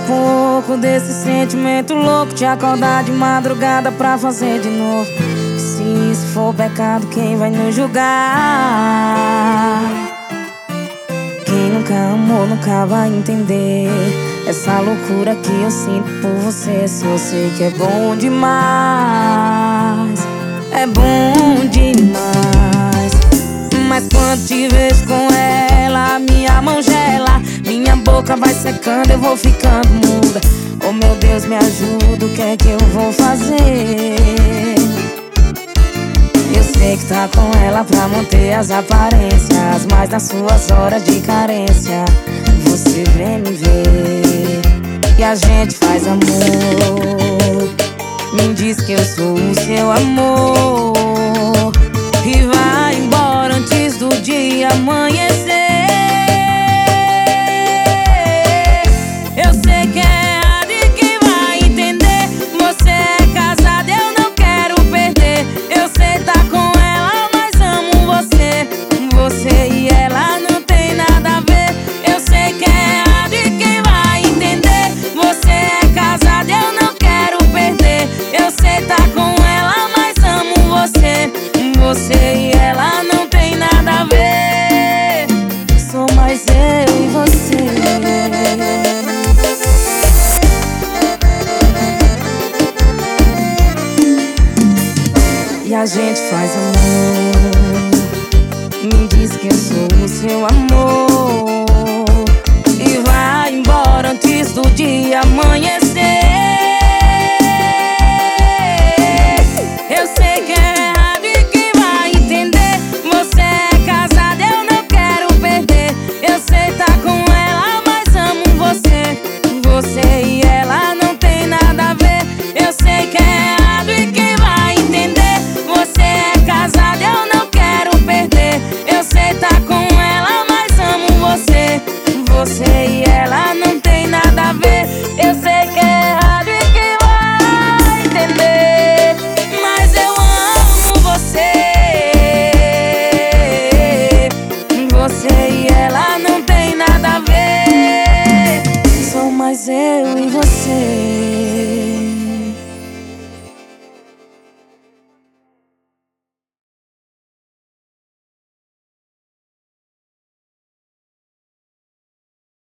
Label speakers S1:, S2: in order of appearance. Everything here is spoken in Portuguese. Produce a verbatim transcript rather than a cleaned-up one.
S1: pouco desse sentimento louco, te acordar de madrugada pra fazer de novo. Se isso for pecado, quem vai nos julgar? Quem nunca amou nunca vai entender essa loucura que eu sinto por você. Se eu sei que é bom demais, é bom demais. Mas quando te vejo com ela, minha mão gela, minha boca vai secando, eu vou ficando muda. Oh meu Deus, me ajuda, o que é que eu vou fazer? Eu sei que tá com ela pra manter as aparências, mas nas suas horas de carência você vem me ver e a gente faz amor. Me diz que eu sou o seu amor e vai embora antes do dia amanhecer. Eu sei que é a de quem vai entender. Você é casado, eu não quero perder. Eu sei tá com ela, mas amo você. Você e ela não tem nada a ver. Eu sei que é a de quem vai entender. Você é casado, eu não quero perder. Eu sei tá com ela, mas amo você. Você e ela não tem nada a ver. Sou mais eu e você. E a gente faz amor. Me diz que eu sou o seu amor e vai embora antes do dia amanhecer.